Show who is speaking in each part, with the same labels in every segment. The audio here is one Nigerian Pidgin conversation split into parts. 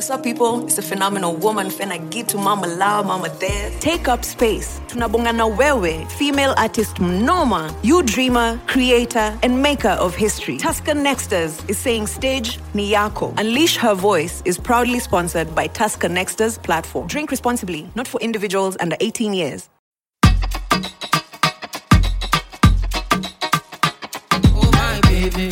Speaker 1: What's up, people? It's a phenomenal woman finna get to mama lao, mama there. Take up space. Tunabongana wewe, female artist mnoma, you dreamer, creator, and maker of history. Tusker Nexters is saying stage ni yako. Unleash her voice is proudly sponsored by Tusker Nexters platform. Drink responsibly, not for individuals under 18 years.
Speaker 2: Oh my baby.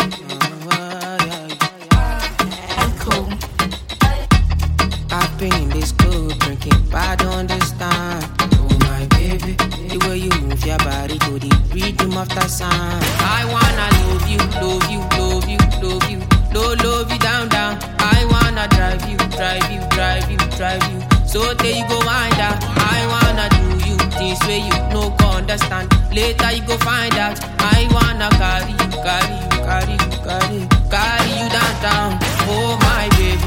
Speaker 2: I've been in this club drinking, but I don't understand. Oh my baby, the way you move your body to the rhythm of the sound. I wanna love you, love you, love you, love you, love you down, down. I wanna drive you, drive you, drive you, drive you. So there you go wind up. I wanna do you things where you no go understand. Later you go find out. I wanna carry you, carry you, carry you, carry you, carry you down, down. Oh my baby.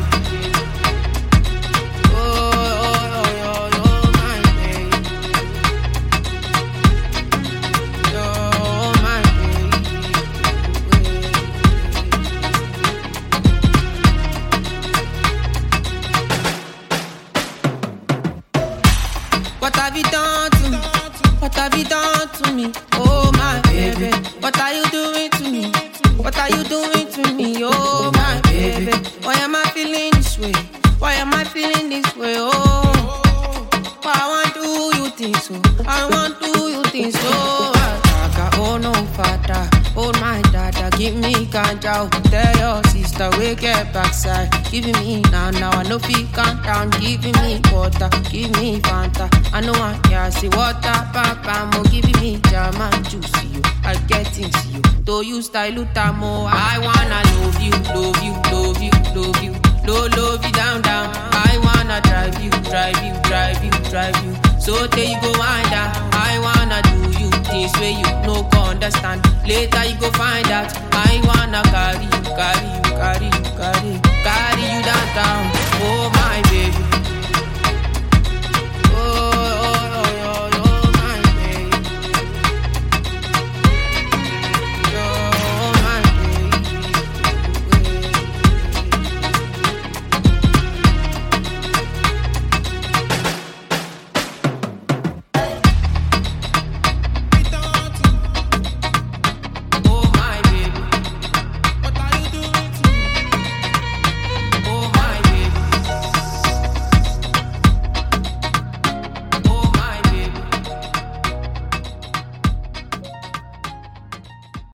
Speaker 2: What have you done to me? What have you done to me? Oh my baby, what are you doing to me? What are you doing to me? Oh my baby, why am I feeling this way? Why am I feeling this way? Oh, I want to do you things so. I want to do you things so. Oh no, father, oh my dada, give me ganja. Tell your sister we get backside. Giving me now, I know fi calm down. Giving me water, give me Fanta. I know I can't see water, papa. Mo giving me jam and juice you. I get into you. Do you style utamo? I wanna love you, love you, love you, love you, love you down, down. I wanna drive you, drive you, drive you, drive you. So there you go wind up. I wanna do you things where you no go understand. Later you go find out. I wanna carry you, carry you, carry you.